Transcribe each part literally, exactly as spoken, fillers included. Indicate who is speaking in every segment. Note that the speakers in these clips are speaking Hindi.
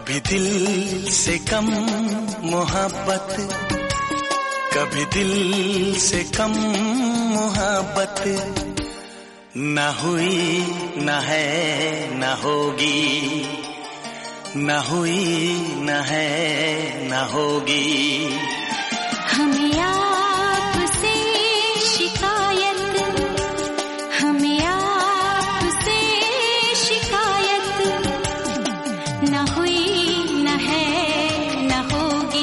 Speaker 1: कभी दिल से कम मोहब्बत, कभी दिल से कम मोहब्बत, न हुई न है न होगी, न हुई न है न होगी।
Speaker 2: हमें आपसे शिकायत, हमें आपसे शिकायत, न हुई न है न होगी।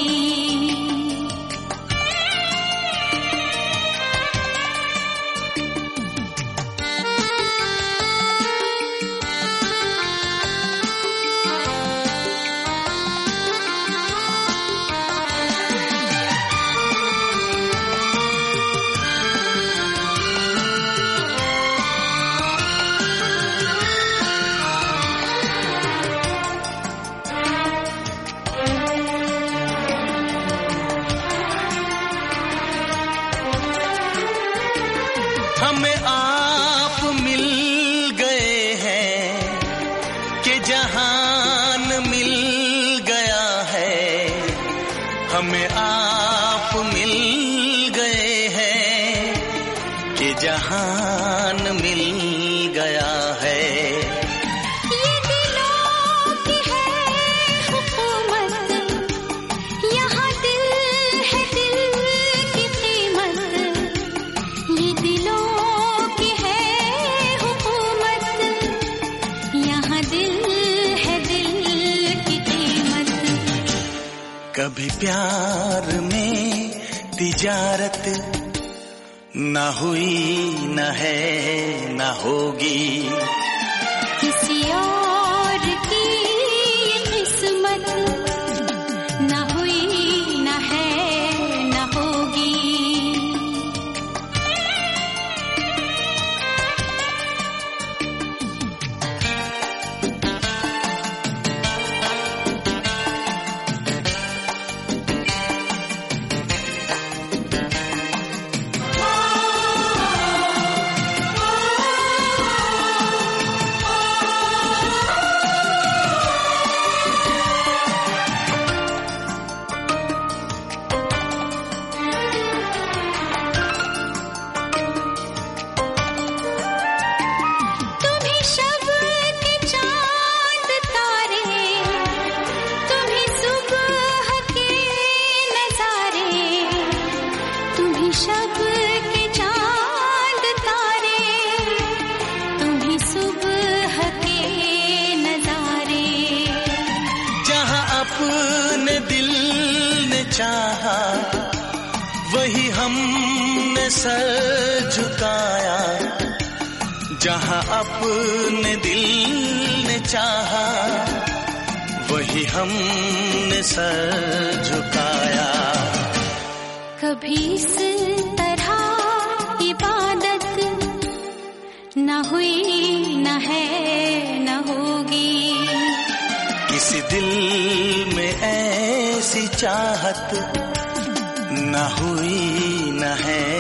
Speaker 1: हमें आप मिल गए हैं कि जहान मिल गया है, हमें आप मिल गए हैं कि जहान मिल गया है।
Speaker 2: ये दिलों की है हुकूमत, यहाँ दिल है दिल की कीमत। ये दिलों
Speaker 1: कभी प्यार में तिजारत, न हुई न है न होगी।
Speaker 2: किसी और की किस्मत, न हुई न है न होगी। शब के चांद तारे, तुम्ही सुबह के नजारे।
Speaker 1: जहाँ अपने दिल ने चाहा वही हमने सर झुकाया, जहाँ अपने दिल ने चाहा वही हमने सर झुकाया।
Speaker 2: कभी इस तरह इबादत न हुई न है न होगी।
Speaker 1: किसी दिल में ऐसी चाहत न हुई न है